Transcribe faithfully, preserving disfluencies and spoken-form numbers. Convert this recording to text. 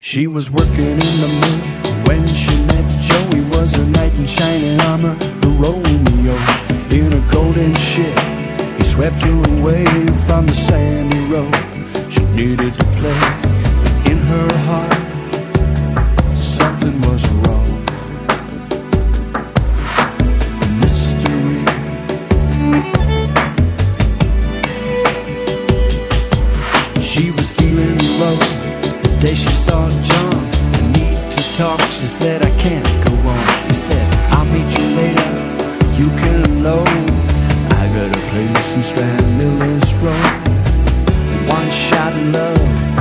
She was working in the mill when she met Joe. He was a knight in shining armor, a Romeo in a golden ship. He swept her away from the sandy road. She needed to play, but in her heart something was wrong. A mystery. She was feeling low the day she saw John. I need to talk, she said, I can't go on. He said, I'll meet you later, you can load. I got a place in Strand Miller's Road. One shot of love